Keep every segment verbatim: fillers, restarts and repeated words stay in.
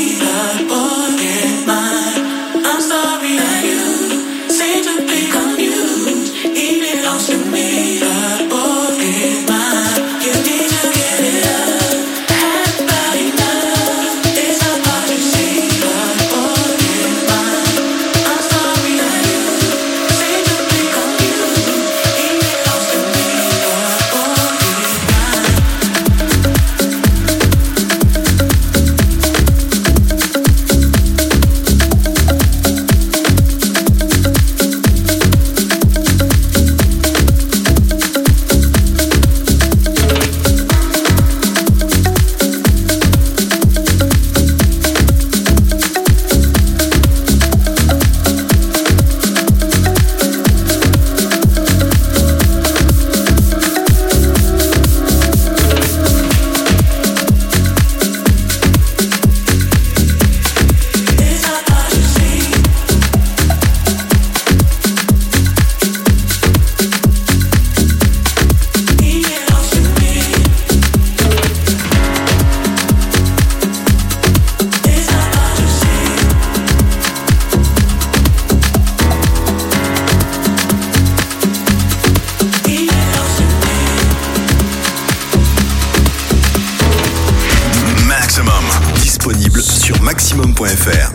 maximum point f r.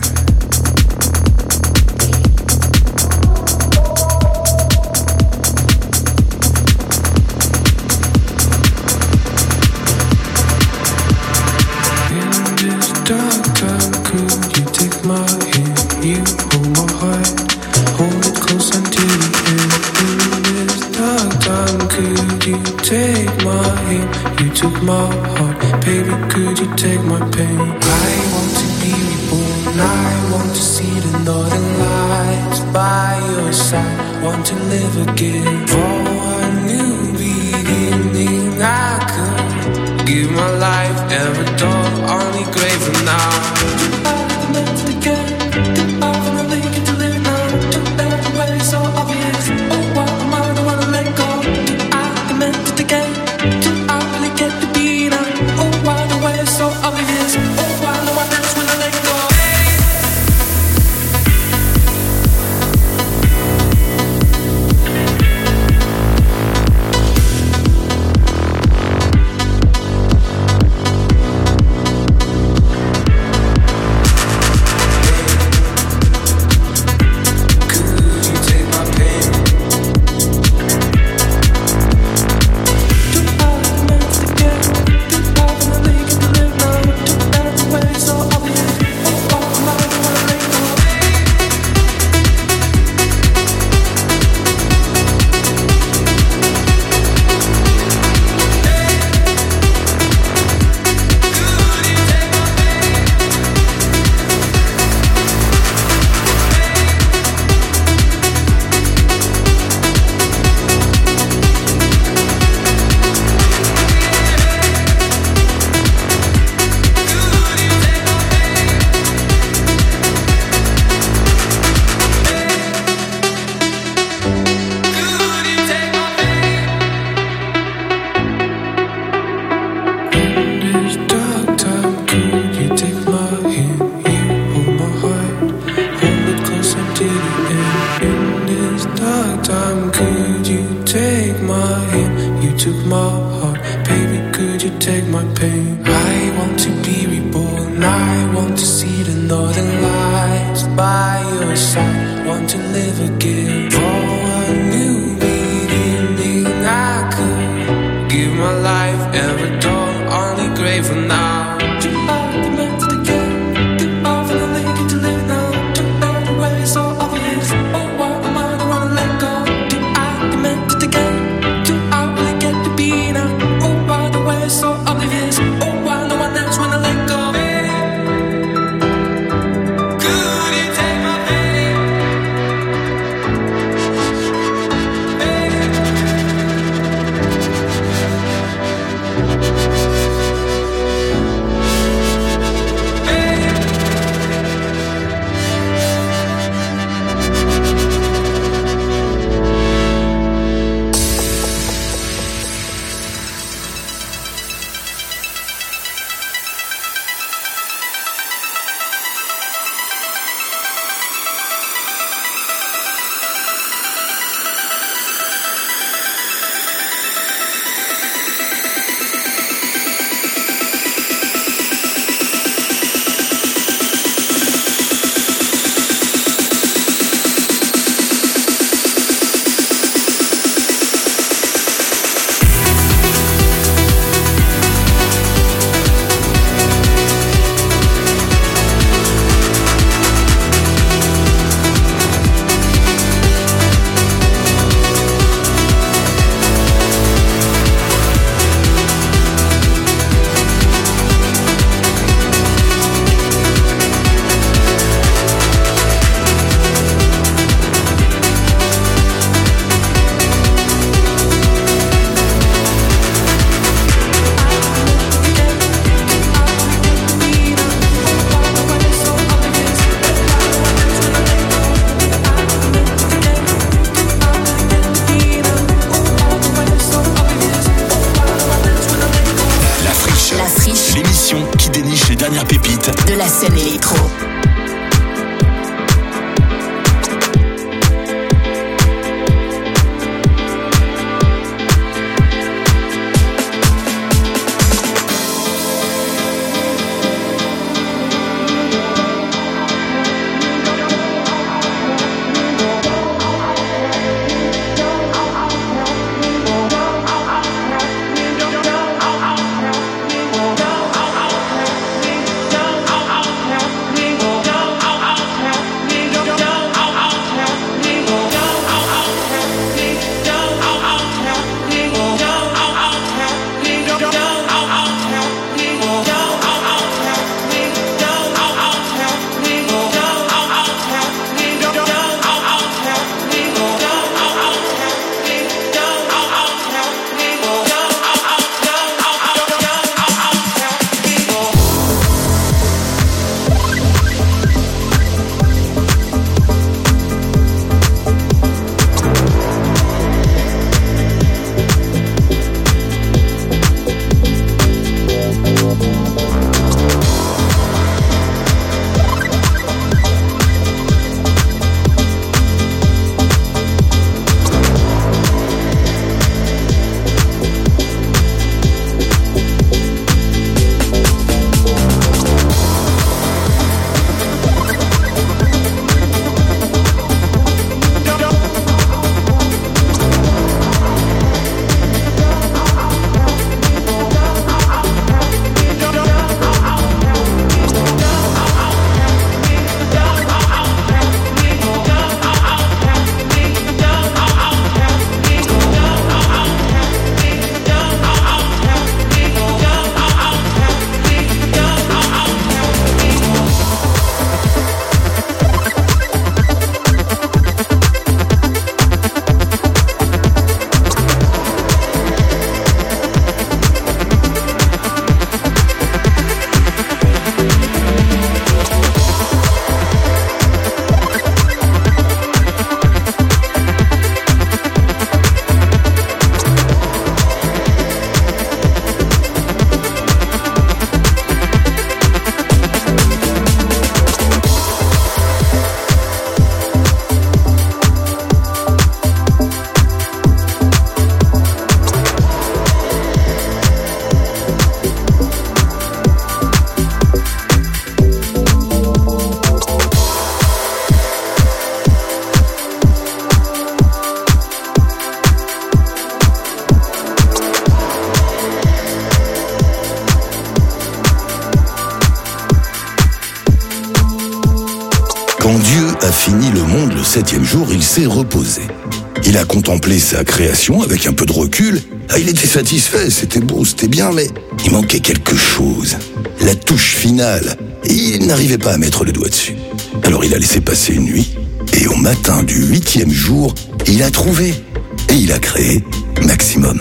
Quand Dieu a fini le monde le septième jour, il s'est reposé. Il a contemplé sa création avec un peu de recul. Ah, il était satisfait, c'était beau, c'était bien, mais il manquait quelque chose. La touche finale. Et il n'arrivait pas à mettre le doigt dessus. Alors il a laissé passer une nuit. Et au matin du huitième jour, il a trouvé. Et il a créé Maximum.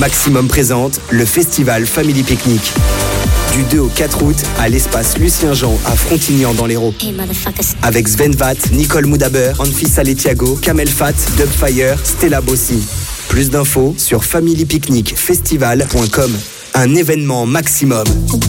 Maximum présente le festival Family Picnic. Du deux au quatre août à l'espace Lucien Jean à Frontignan dans l'Hérault. Hey, avec Sven Vath, Nicole Moudaber, Anfisa Letiago, Kamel Fat, Dubfire, Stella Bossi. Plus d'infos sur family picnic festival point com. Un événement maximum.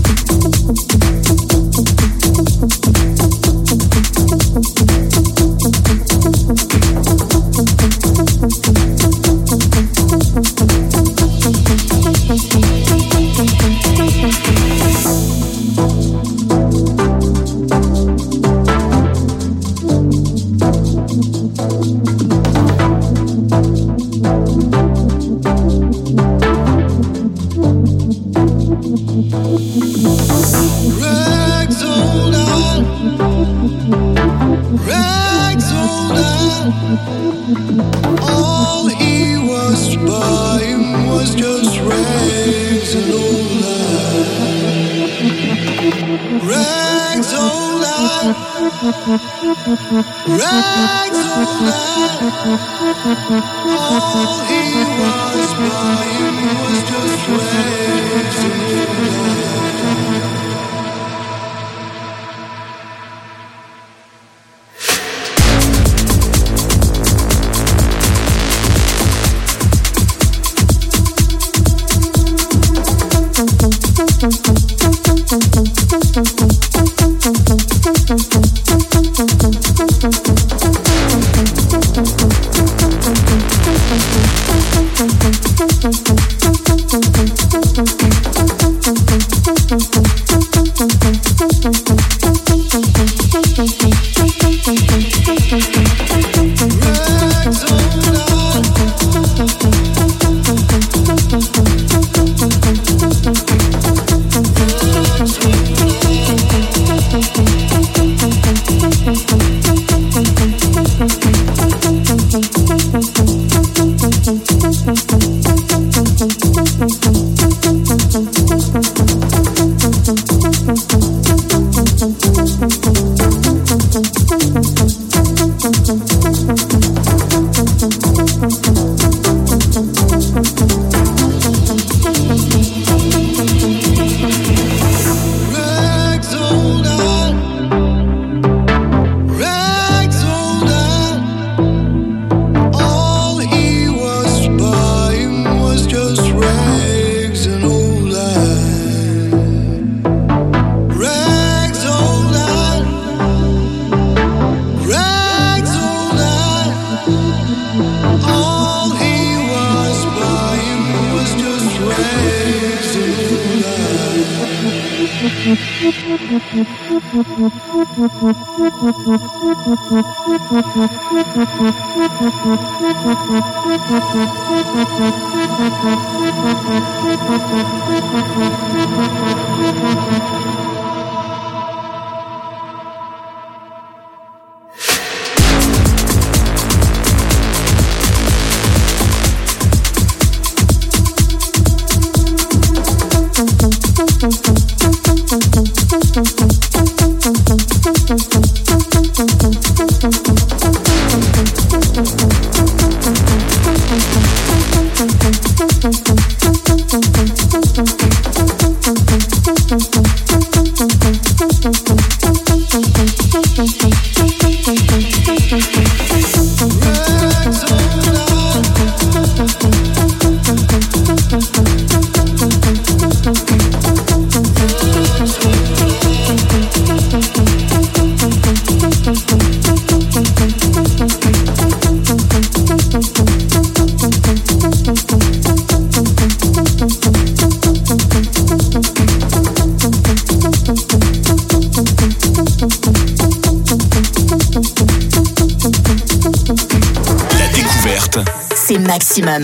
Maximum.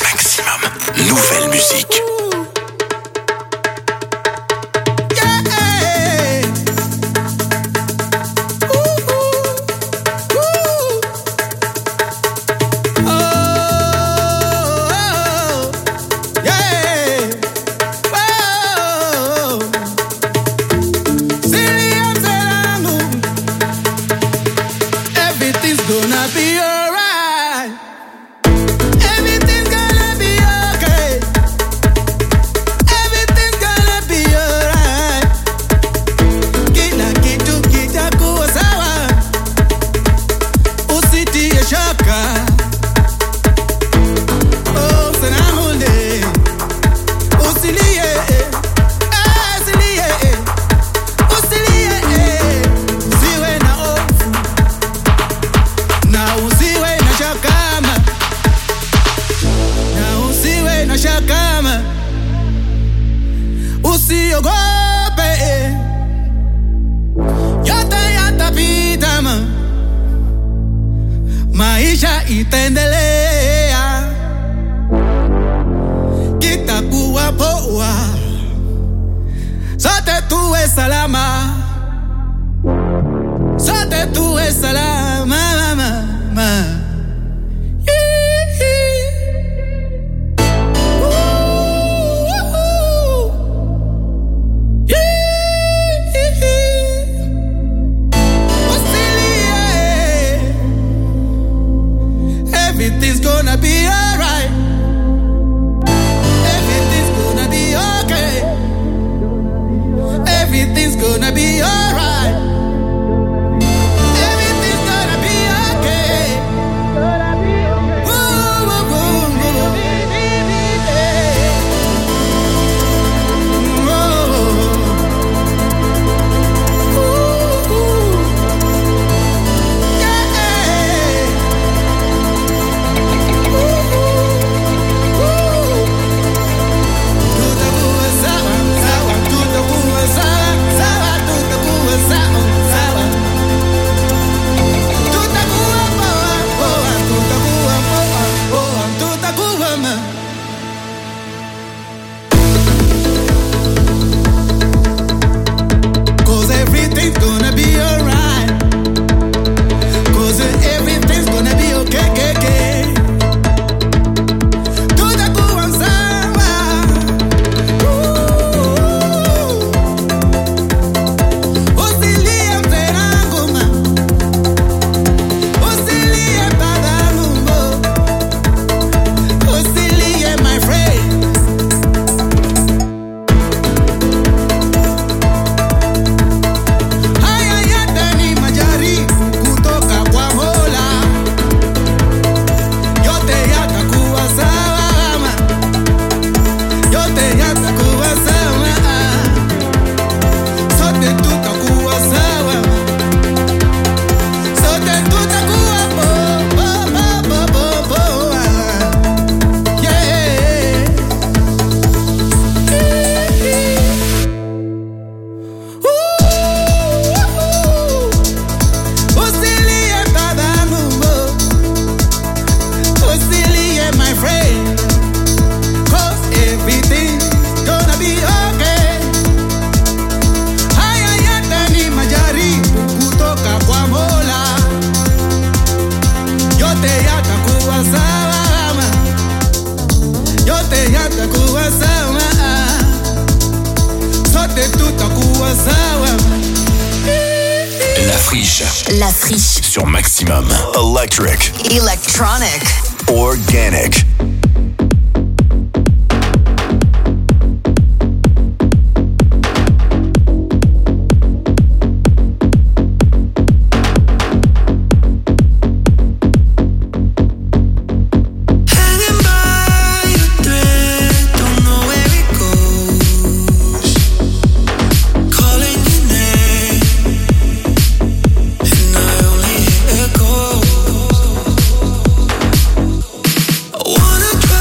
Maximum. Nouvelle musique. Everything's gonna be okay. usiogope, yote yatapita, maisha itaendelea, kitakuwa poa, sote tuwe salama, sote tuwe salama, mama, mama. Everything's gonna be alright. Everything's gonna be okay. Everything's gonna be alright. Everything's gonna be okay. Woo, woo, woo, woo. La friche. La friche. Sur Maximum. Electric. Electronic. Organic. Wanna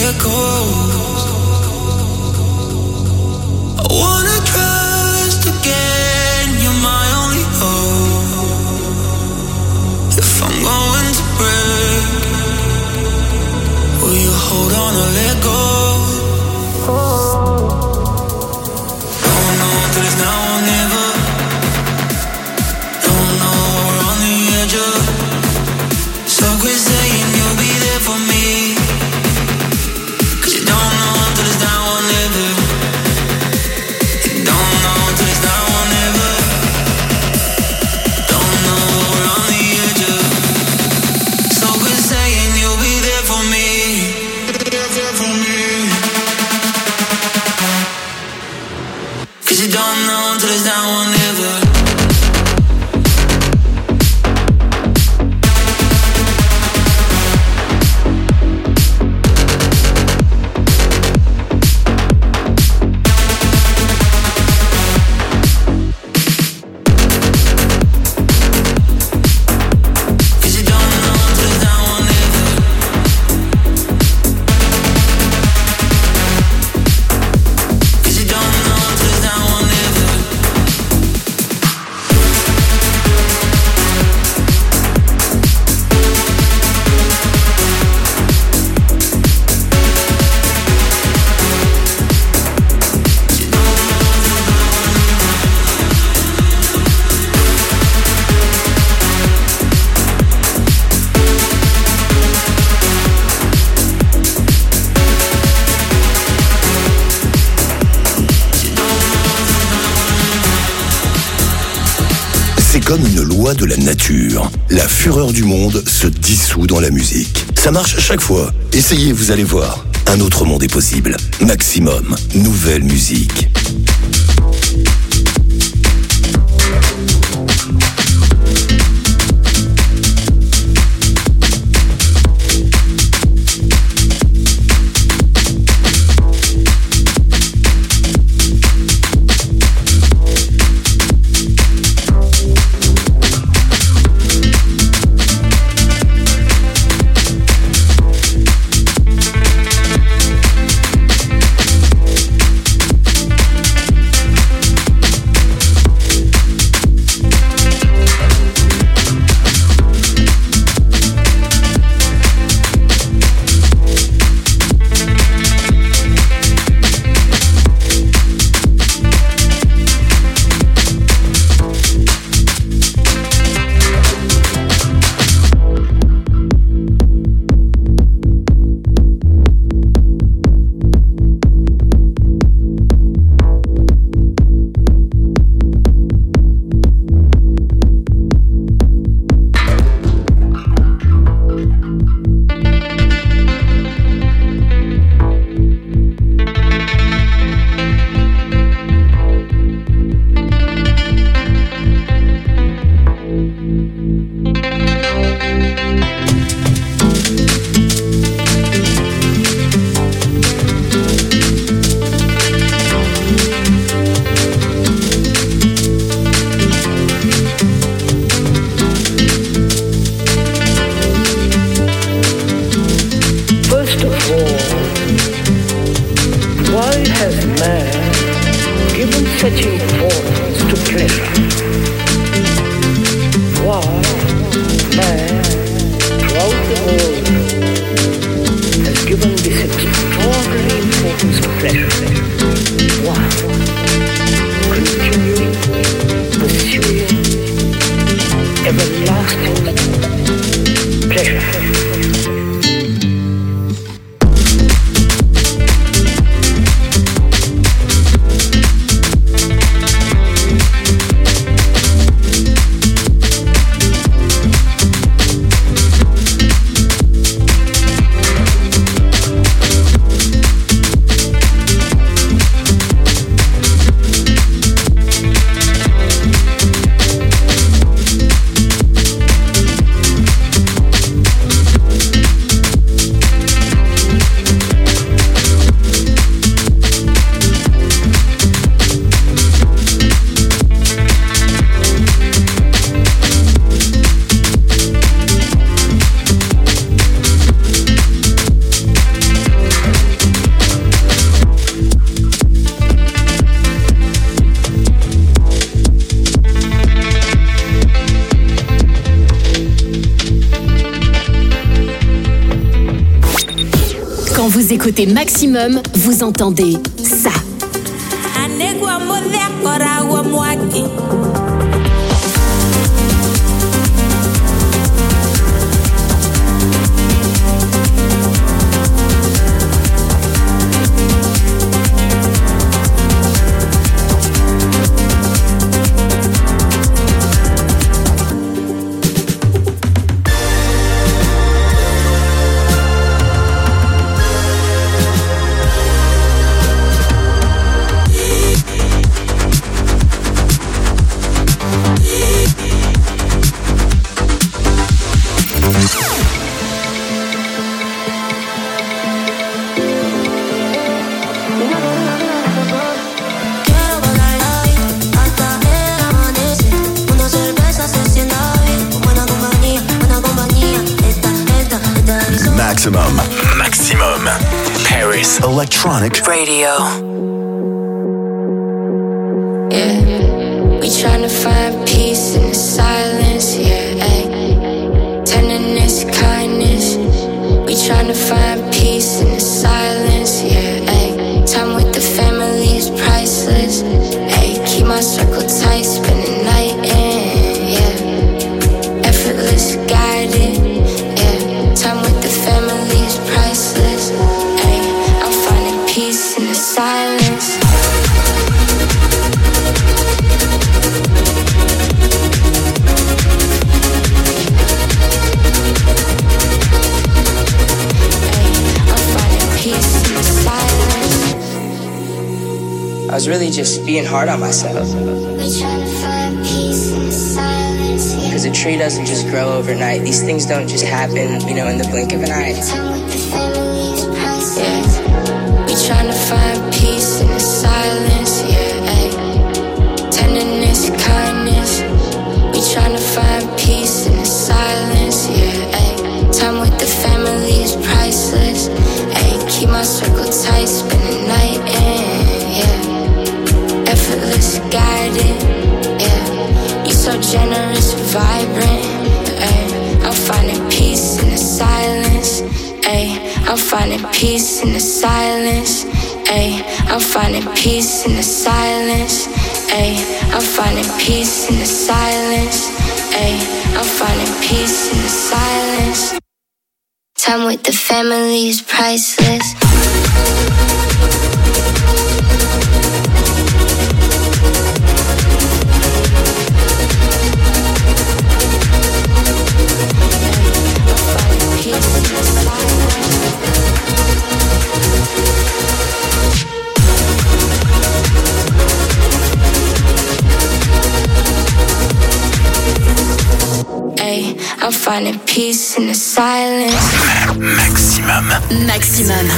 get cold. I wanna trust again, you're my only hope. If I'm going to break, will you hold on or let go? Don't know till it's now or never. Don't know we're on the edge of. So quit saying you'll be there for me, 'cause you don't know till it's now or never. You don't know till it's now or never. Don't know we're on the edge of. So quit saying you'll be there for me. There for me. 'Cause you don't know till it's now or never. Comme une loi de la nature, la fureur du monde se dissout dans la musique. Ça marche à chaque fois. Essayez, vous allez voir. Un autre monde est possible. Maximum, nouvelle musique. vous écoutez Maximum, vous entendez ça. Maximum. Maximum. Paris Electronic Radio. Yeah, we tryna find peace in the silence. Yeah, ay. Tenderness, kindness. We tryna find peace in the silence. Yeah, ay. Time with the family is priceless. Ay, keep my circle tight, spend the night in. Yeah, effortless, guided. Yeah, time with the family is priceless. Ay, I'm finding peace in the silence. I was really just being hard on myself. Because a tree doesn't just grow overnight. These things don't just happen, you know, in the blink of an eye. Yeah, we tryna find peace in the silence. Yeah, ay. Tenderness, kindness. We tryna find peace in the silence. Yeah, ay. Time with the family is priceless. Ay, keep my circle tight, spend the night in. Yeah, effortless, guided. Yeah, you so generous, vibrant. Ay, I'm finding peace in the silence. Ay, I'm finding peace in the silence. Ay, I'm finding peace in the silence. Ay, I'm finding peace in the silence. Ay, I'm finding peace in the silence. Time with the family is priceless. Ay, I'm finding peace in the silence. Maximum. Maximum.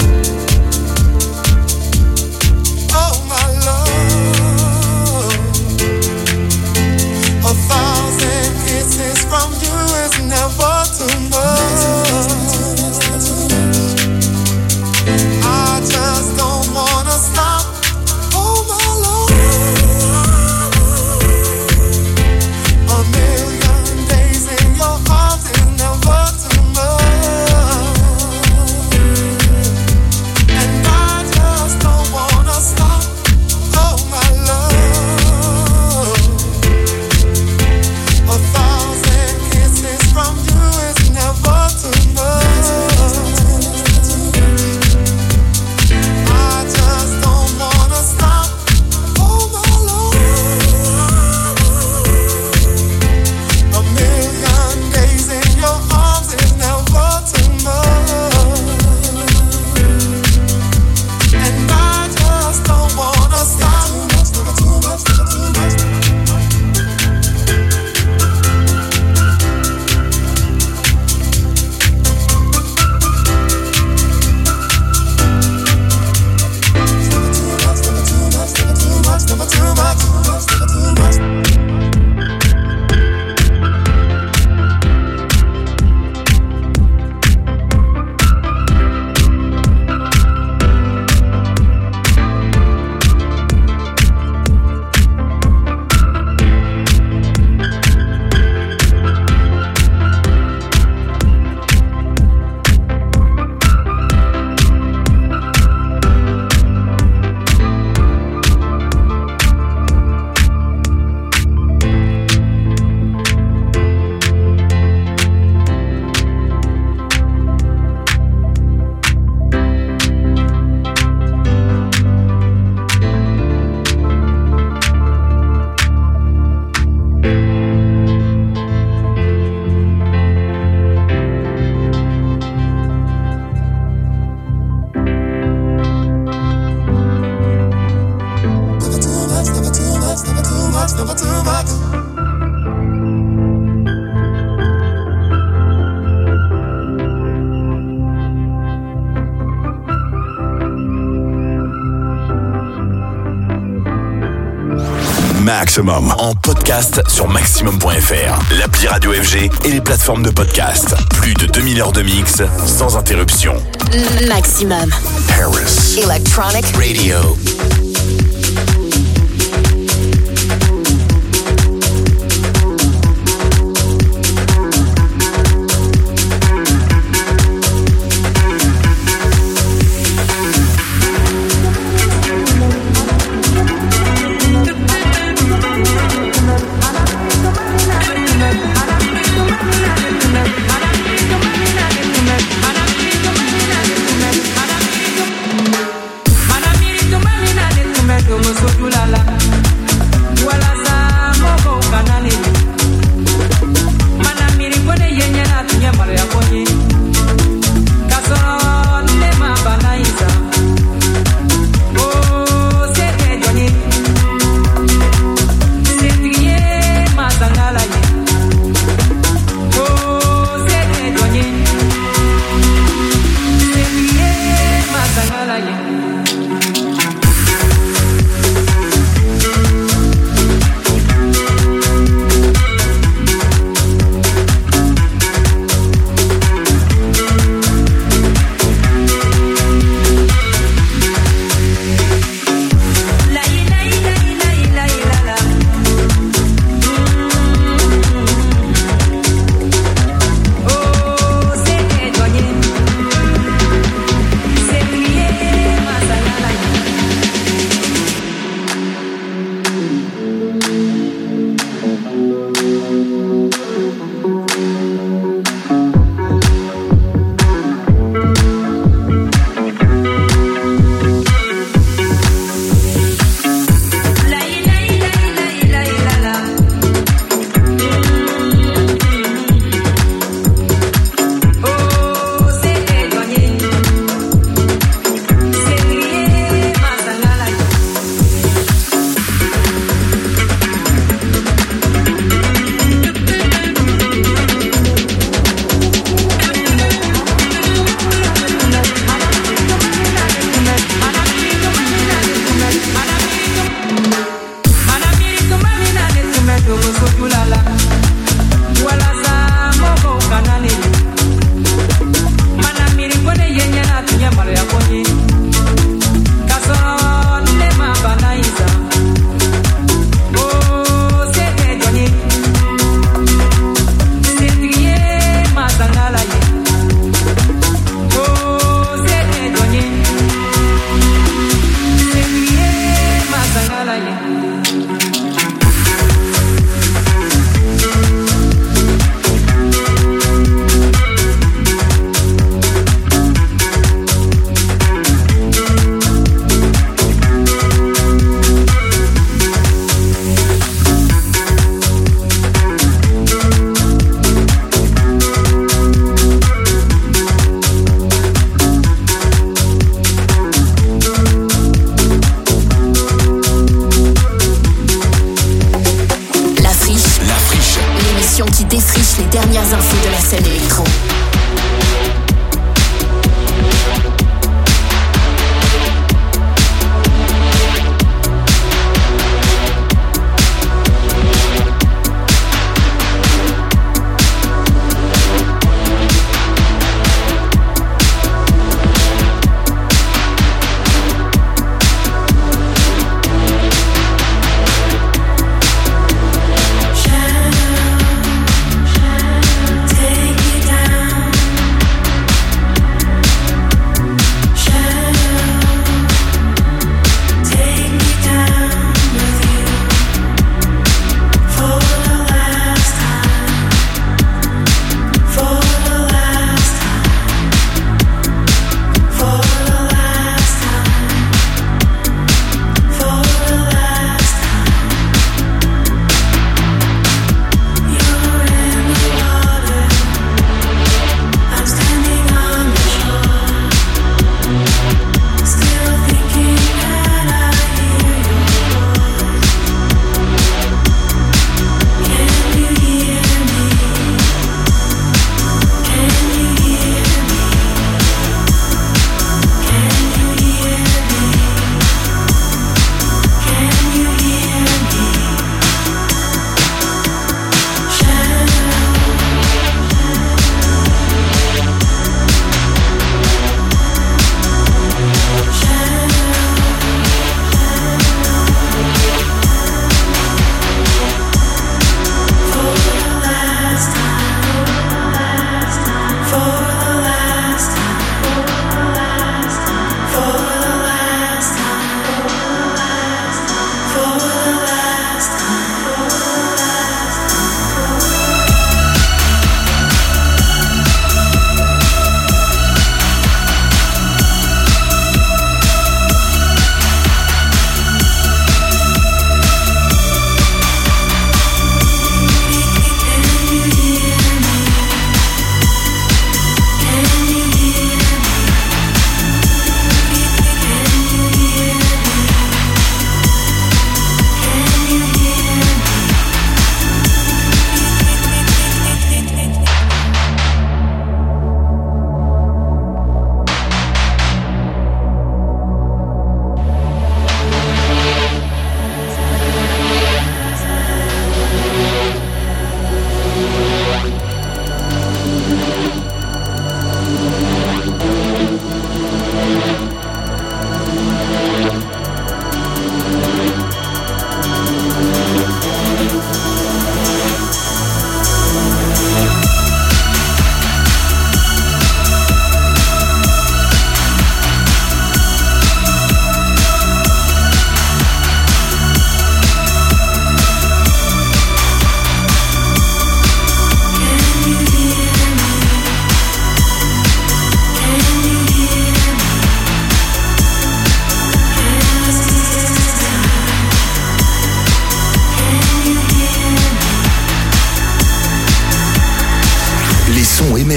Oh my love. box. Maximum en podcast sur maximum point f r, l'appli Radio F G et les plateformes de podcast. Plus de deux mille heures de mix sans interruption. Maximum Paris Electronic Radio. Take me down.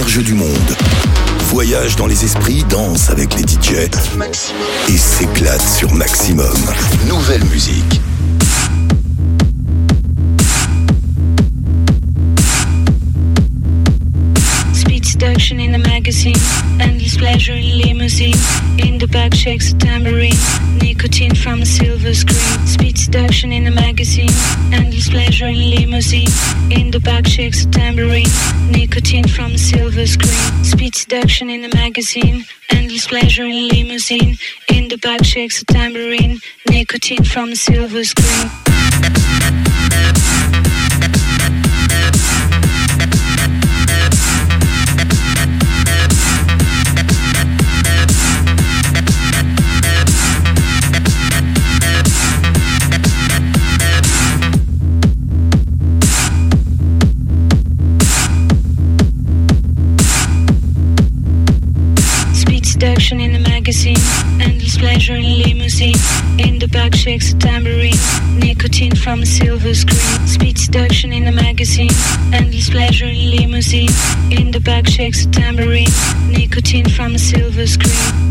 meilleurs jeux du monde. Voyage dans les esprits, danse avec les D J et s'éclate sur Maximum. Nouvelle musique. Speed seduction in the magazine, endless pleasure in limousine. In the back shakes a tambourine, nicotine from a silver screen. Speed seduction in the magazine, endless pleasure in limousine. In the back shakes a tambourine, nicotine from a silver screen. Speed seduction in the magazine, endless pleasure in limousine. In the back shakes a tambourine, nicotine from a silver screen. Seduction in the magazine, endless pleasure in limousine. In the back shakes a tambourine, nicotine from a silver screen. Speed seduction in the magazine, endless pleasure in limousine. In the back shakes a tambourine, nicotine from a silver screen.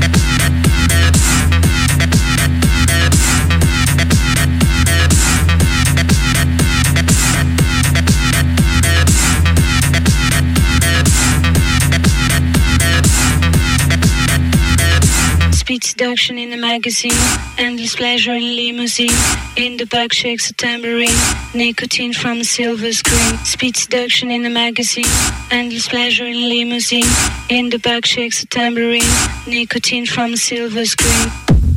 Speed seduction in the magazine, endless pleasure in limousine. In the back shakes a tambourine, nicotine from a silver screen. Speed seduction in the magazine, endless pleasure in limousine. In the back shakes a tambourine, nicotine from a silver screen.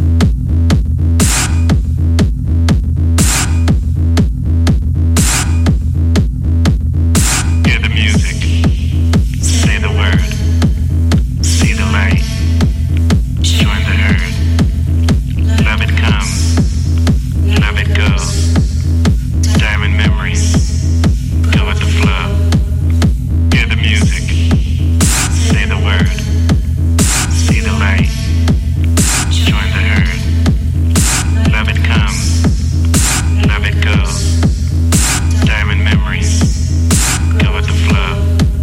Hear the music, say the word, see the light. Join the herd. Love it comes, love it goes. Diamond memories, go with the flow. Hear the music, say the word, see the light. Join the herd. Love it comes, love it goes. Diamond memories, go with the flow.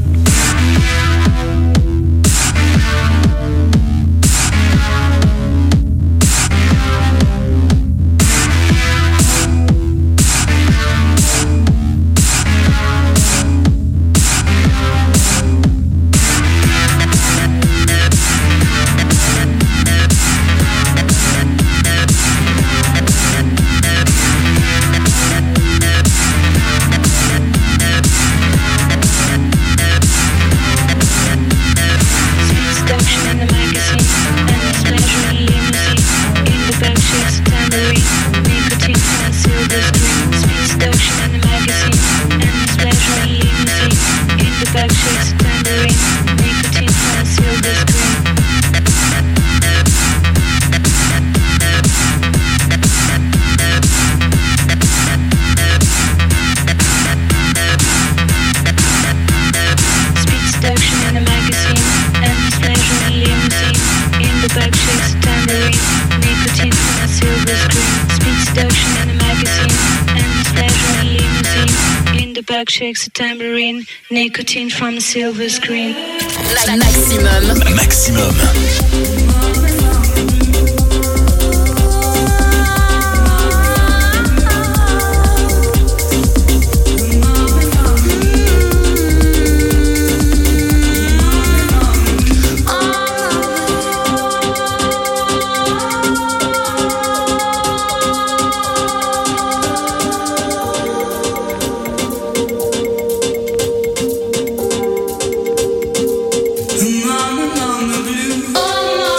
Shakes a tambourine, nicotine from a silver screen. Maximum. Maximum. Oh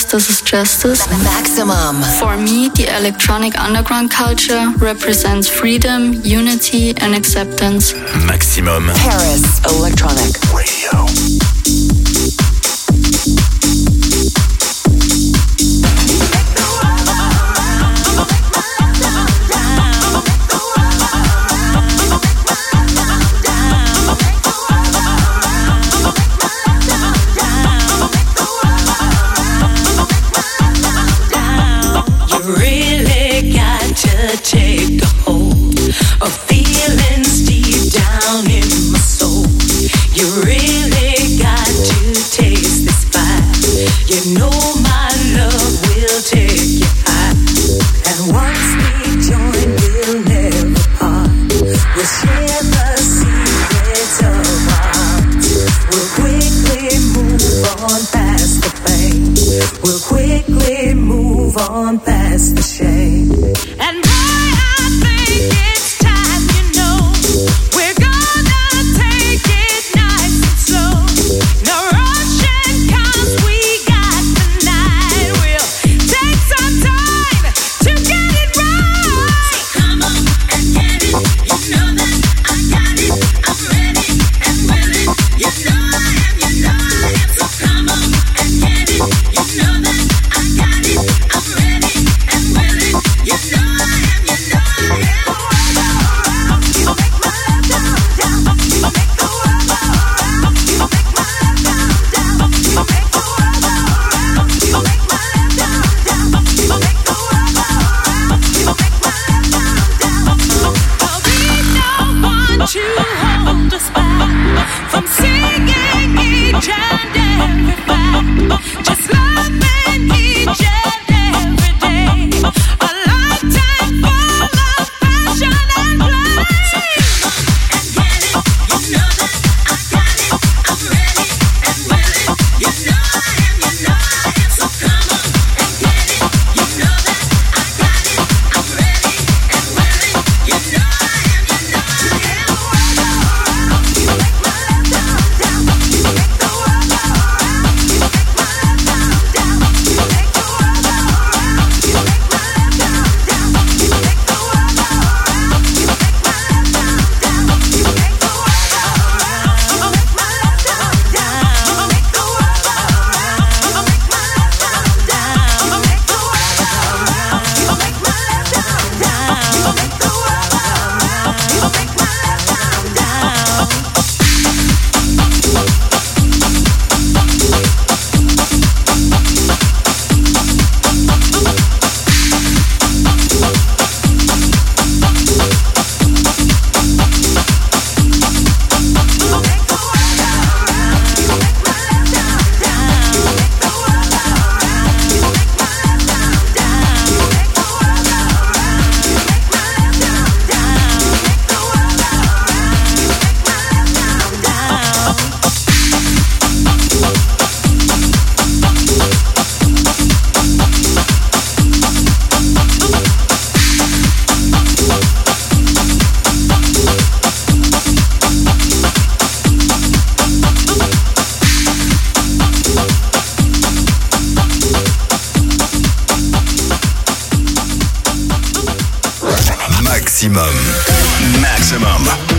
justice is justice. Maximum. For me, the electronic underground culture represents freedom, unity, and acceptance. Maximum. Paris Electronic Radio. Take a hold of feelings deep down in my soul. You really got to taste this fire. You know my love will take you high. And once we join, we'll never part. We'll share the secrets of our hearts. We'll quickly move on past the pain. We'll quickly move on past the shame. And it's time, you know, we're gonna take it nice and slow. No rushing, 'cause we got the night. We'll take some time to get it right. So come on and get it. You know that I got it. I'm ready and willing. You know I am, you know I am. So come on and get it. You know that I got it. I'm ready and willing. You know I am, you know I am. To hold us back from singing each and every fact, just loving each and every day, a lifetime full of passion and play. So come on and get it, you know that I got it, I'm ready and willing, you know I am, you know I am. So come on and get it, you know that I got it, I'm ready and willing, you know I am, you know I am. Maximum. Maximum.